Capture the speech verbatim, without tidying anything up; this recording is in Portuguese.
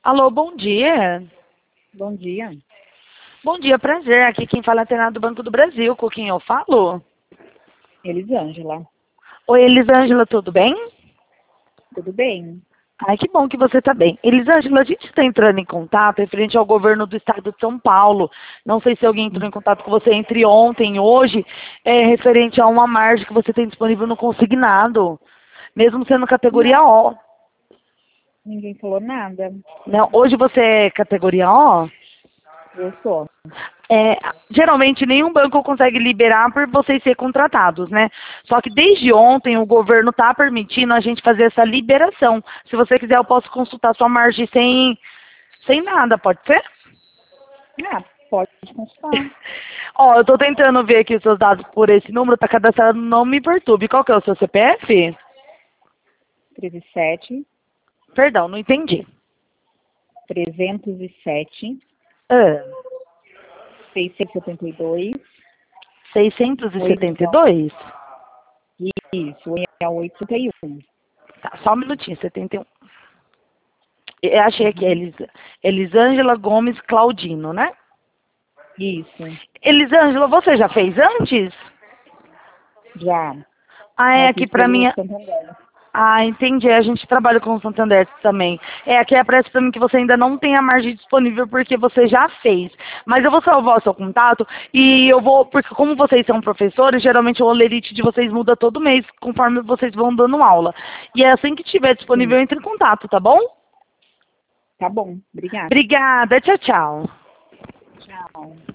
Alô, bom dia. Bom dia. Bom dia, prazer. Aqui quem fala é a Tainá do Banco do Brasil. Com quem eu falo? Elisângela. Oi, Elisângela, tudo bem? Tudo bem? Ai, que bom que você está bem. Elisângela, a gente está entrando em contato referente ao governo do estado de São Paulo. Não sei se alguém entrou em contato com você entre ontem e hoje, é, referente a uma margem que você tem disponível no consignado, mesmo sendo categoria Não, O. ninguém falou nada. Né? Hoje você é categoria O? Eu sou. É, geralmente nenhum banco consegue liberar por vocês ser contratados, né? Só que desde ontem o governo está permitindo a gente fazer essa liberação. Se você quiser, eu posso consultar sua margem sem, sem nada, pode ser? Ah, pode consultar. Ó, eu estou tentando ver aqui os seus dados por esse número, está cadastrado no Não Me Perturbe. Qual que é o seu C P F? treze sete, Perdão, não entendi. trezentos e sete, Ah, seiscentos e setenta e dois, seiscentos e setenta e oito, dois? isso, oito trinta e um. Tá, só um minutinho, setenta e um. Eu achei aqui, Uhum. Elis, Elisângela Gomes Claudino, né? Isso, Elisângela, você já fez antes? já. Ah, é Eu aqui fiz pra mim. pelo é- Santander. Ah, entendi. A gente trabalha com o Santander também. É, aqui aparece pra mim que você ainda não tem a margem disponível porque você já fez. Mas eu vou salvar o seu contato e eu vou, porque como vocês são professores, geralmente o olerite de vocês muda todo mês, conforme vocês vão dando aula. E é assim que tiver disponível, Sim, entre em contato, tá bom? tá bom. Obrigada. Obrigada, tchau, tchau. Tchau.